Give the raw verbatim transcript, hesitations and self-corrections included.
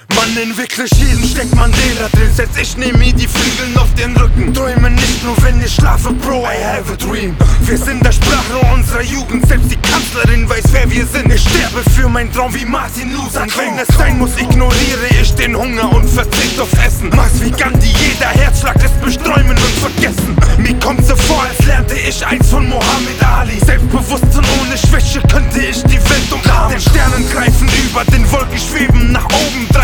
Man, in wirklich jeden steckt Mandela drin. Setz ich nehm mir die Flügel auf den Rücken. Träume nicht nur, wenn ich schlafe, Bro, I have a dream. Wir sind das Sprachrohr unserer Jugend. Selbst die Kanzlerin weiß, wer wir sind. Ich sterbe für meinen Traum wie Martin Luther. Wenn es sein muss, ignoriere ich den Hunger und verzicht auf Essen. Mach's wie Gandhi, jeder Herzschlag ist besträumen und vergessen. Mir kommt so vor, als lernte ich eins von Mohammed Ali. Selbstbewusst und ohne Schwäche könnte ich die Welt umarmen. Den Sternen greifen über den Wolken.